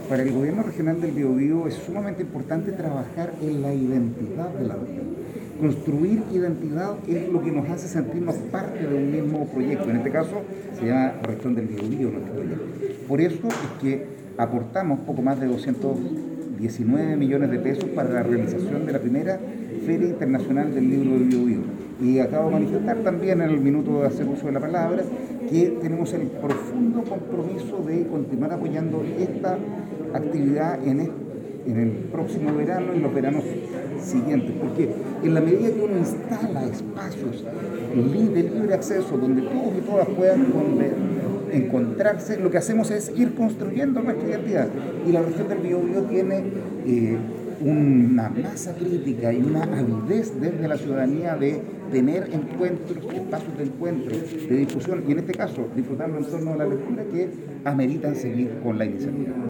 Para el gobierno regional del Biobío es sumamente importante trabajar en la identidad de la región. Construir identidad es lo que nos hace sentirnos parte de un mismo proyecto. En este caso se llama Región del Biobío nuestro proyecto. Por eso es que aportamos poco más de 219 millones de pesos para la realización de la primera Feria Internacional del Libro del Biobío. Y acabo de manifestar también en el minuto de hacer uso de la palabra que tenemos el profundo compromiso de continuar apoyando esta actividad en el próximo verano y los veranos siguientes, porque en la medida que uno instala espacios de libre acceso donde todos y todas puedan encontrarse, lo que hacemos es ir construyendo nuestra identidad. Y la región del Biobío tiene una masa crítica y una avidez desde la ciudadanía de tener encuentros, espacios de encuentro, de discusión, y en este caso disfrutando en torno a la lectura que ameritan seguir con la iniciativa.